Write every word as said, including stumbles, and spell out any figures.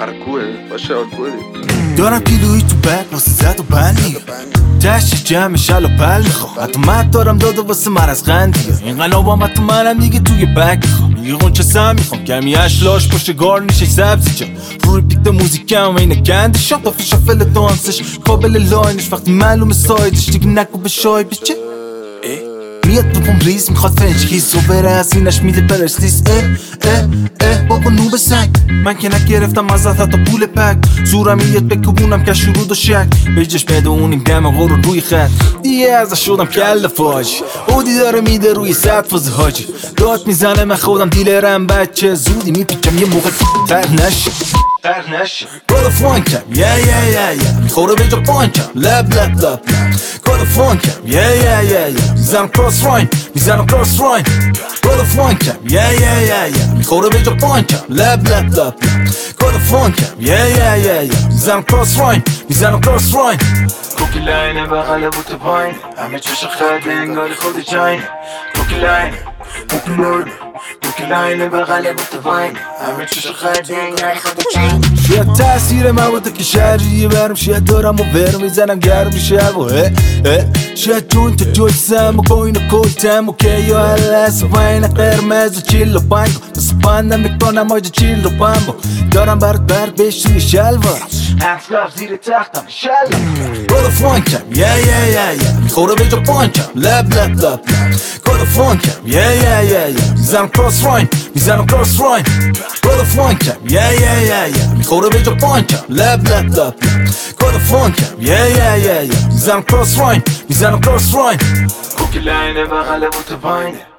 هرکوه باشه هرکوه دارم کیلویی تو بک واسه زد و بندی تشت جمع شل و پل میخوام حتی مد دارم داده واسه من از غندی این قلابم حتی منم دیگه توی بک میخوام یه غنچه سم میخوام کمی اشلاش پشت گارنیش سبزی جا روی بیت موزیکم اینه گندی شام تا شافل دانسش کابل لاینش وقتی معلوم سایدش دیگه نکو به شای بچه میاد بپم ریز میخواد فرنچ کیس و بره از اینش میده پرستیس اه اه اه بابا نوب سنگ من که نگرفتم ازت حتی پول پک زورم میاد بکبونم که شروع و شک بجش بدونیم دم غور روی خط دیگه ازش شدم کل فاج اودی داره میده روی سطح فاز حاجی داد میزنه من خودم دیلرم بچه زودی میپیچم یه موقع تر نشه تر نشه گل فانکم یا یا یا یا میخوره به جا پانکم لب لب لب گل فانکم یا یا یا یا میزنم کراس راین میزنم کراس راین گل فانکم یا یا یا یا میخوره به جا پانکم لب لب لب گل فانکم یا یا یا یا میزنم کراس راین میزنم کراس راین کوکی لاین بغل بوت پایین همه چش خد انگاری خود جاین کوکی لاین کوکی لاین کوکی لاین بغل بوت پایین همه چش خد انگاری خود جاین شاید تاثیر مواد که شهریه برم شاید دارم و برم میزنم گرم میشه و اه اه شاید جون تو جویسم و کوین و کلتم و که یا هلس و پایین قرمز و چیل و پنگ بس پندم میکنم آجا چیل و پنبو دارم برد بر بش روی شلوارم اطلاف زیر تختم شلوارم گل فانکم یا یا یا یا میخوره به جا پانکم لب لب لب گل فانکم یا یا یا یا میزنم کراس راین میزنم کراس راین گل فانکم یا یا یا یا میخوره به جا پانکم لب لب لب گل فانکم یا یا یا یا میزنم کراس راین میزنم کراس راین کوکی لاین بغل بوت پایین